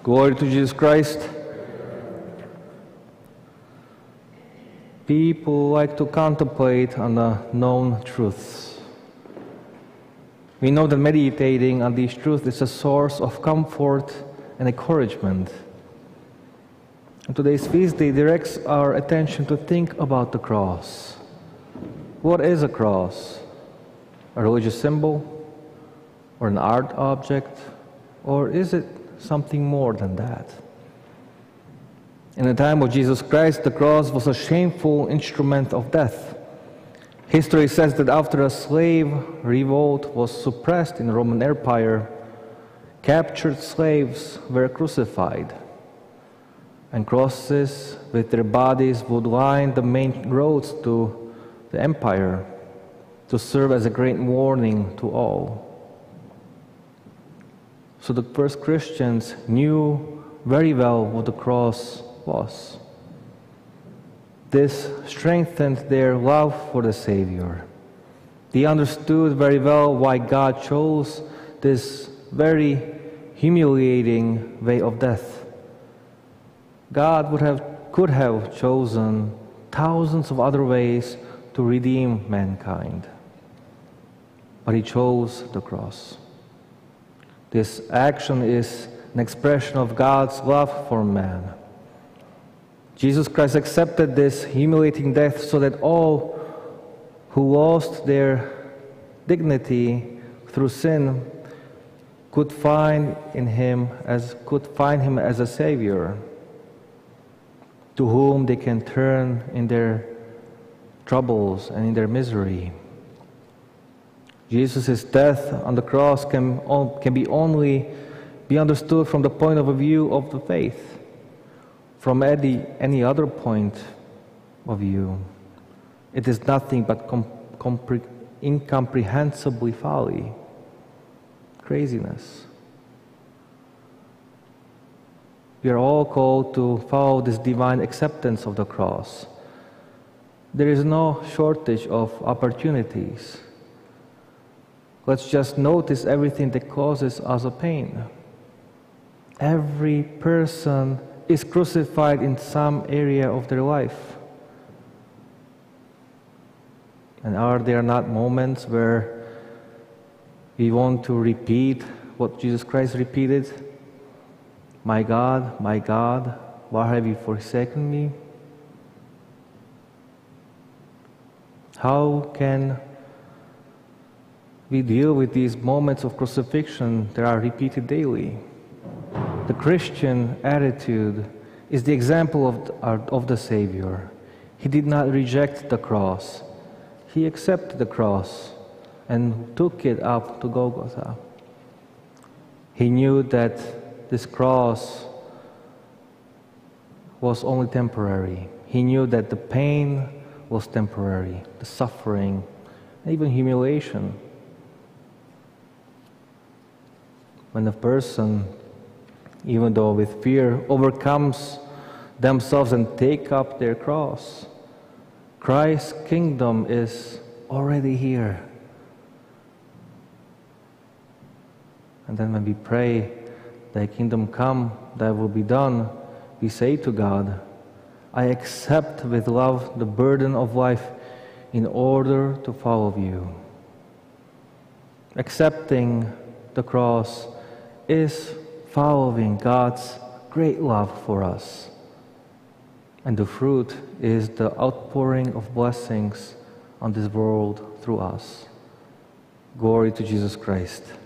Glory to Jesus Christ. People like to contemplate on the known truths. We know that meditating on these truths is a source of comfort and encouragement. And today's feast day directs our attention to think about the cross. What is a cross? A religious symbol? Or an art object? Or is it something more than that? In the time of Jesus Christ, the cross was a shameful instrument of death. History says that after a slave revolt was suppressed in the Roman Empire, captured slaves were crucified, and crosses with their bodies would line the main roads to the empire to serve as a great warning to all. So the first Christians knew very well what the cross was. This strengthened their love for the Savior. They understood very well why God chose this very humiliating way of death. God could have chosen thousands of other ways to redeem mankind, but He chose the cross. This action is an expression of God's love for man. Jesus Christ accepted this humiliating death so that all who lost their dignity through sin could find Him as a Savior to whom they can turn in their troubles and in their misery. Jesus' death on the cross can only be understood from the point of view of the faith. From any other point of view, it is nothing but incomprehensibly folly, craziness. We are all called to follow this divine acceptance of the cross. There is no shortage of opportunities. Let's just notice everything that causes us a pain. Every person is crucified in some area of their life. And are there not moments where we want to repeat what Jesus Christ repeated? My God, why have you forsaken me? How can we deal with these moments of crucifixion that are repeated daily? The Christian attitude is the example of the Savior. He did not reject the cross. He accepted the cross and took it up to Golgotha. He knew that this cross was only temporary. He knew that the pain was temporary, the suffering, and even humiliation. When a person, even though with fear, overcomes themselves and take up their cross, Christ's kingdom is already here. And then when we pray, Thy kingdom come, Thy will be done, we say to God, I accept with love the burden of life in order to follow You. Accepting the cross is following God's great love for us. And the fruit is the outpouring of blessings on this world through us. Glory to Jesus Christ.